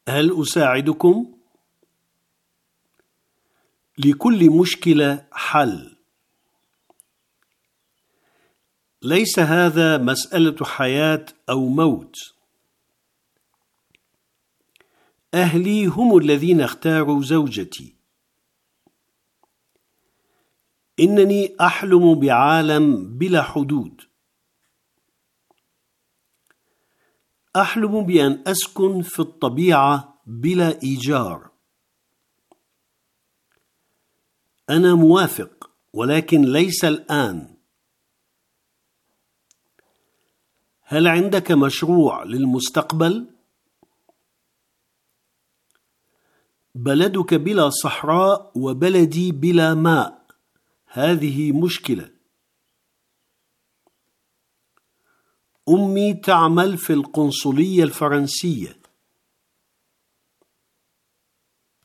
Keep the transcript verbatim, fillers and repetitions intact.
هل أساعدكم؟ لكل مشكلة حل. ليس هذا مسألة حياة أو موت. أهلي هم الذين اختاروا زوجتي. إنني أحلم بعالم بلا حدود. أحلم بأن أسكن في الطبيعة بلا إيجار. أنا موافق، ولكن ليس الآن. هل عندك مشروع للمستقبل؟ بلدك بلا صحراء وبلدي بلا ماء. هذه مشكلة. أمي تعمل في القنصلية الفرنسية.